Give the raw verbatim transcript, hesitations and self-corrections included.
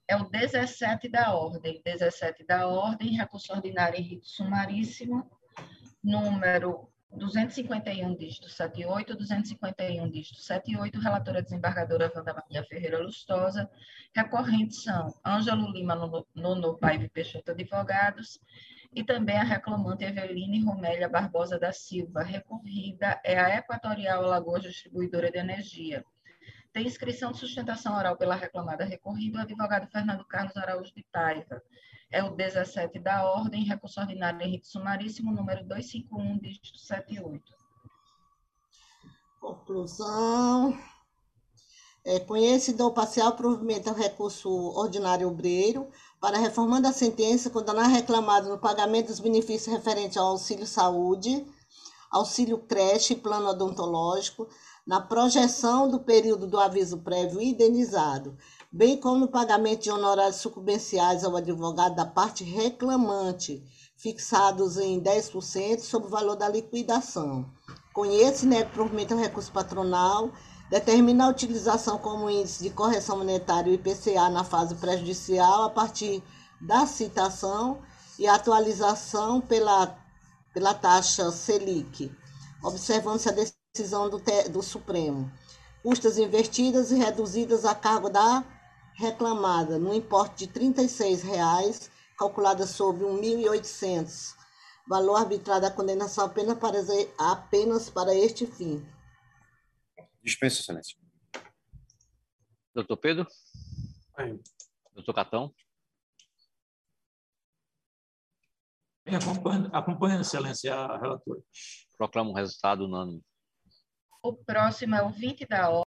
É o dezessete da ordem. dezessete da ordem, recurso ordinário em rito sumaríssimo, número duzentos e cinquenta e um, dígito setenta e oito, duzentos e cinquenta e um, dígito setenta e oito, relatora desembargadora Wanda Maria Ferreira Lustosa. Recorrentes são Ângelo Lima Nono Paiva Peixoto Advogados e também a reclamante Eveline Romélia Barbosa da Silva. Recorrida é a Equatorial Alagoas Distribuidora de Energia. Tem inscrição de sustentação oral pela reclamada recorrida, o advogado Fernando Carlos Araújo de Paiva. É o dezessete da ordem, recurso ordinário em rito sumaríssimo, número duzentos e cinquenta e um, dígito setenta e oito. Conclusão. É, conhece do parcial provimento ao recurso ordinário obreiro para reformando a sentença, condenar reclamado no pagamento dos benefícios referentes ao auxílio saúde, auxílio creche e plano odontológico, na projeção do período do aviso prévio indenizado, bem como no pagamento de honorários sucumbenciais ao advogado da parte reclamante, fixados em dez por cento sobre o valor da liquidação. Conhece, né, provimento ao recurso patronal, determina a utilização como índice de correção monetária, o I P C A, na fase prejudicial, a partir da citação e atualização pela, pela taxa Selic, observando-se a decisão do, do Supremo. Custas invertidas e reduzidas a cargo da reclamada, no importe de trinta e seis reais, calculada sobre mil e oitocentos. Valor arbitrário da condenação apenas para, apenas para este fim. Dispensa, excelência. Doutor Pedro? Oi. Doutor Catão? Acompanha, acompanha, excelência, a relatora. Proclamo o resultado unânime. O próximo é o vinte da ordem.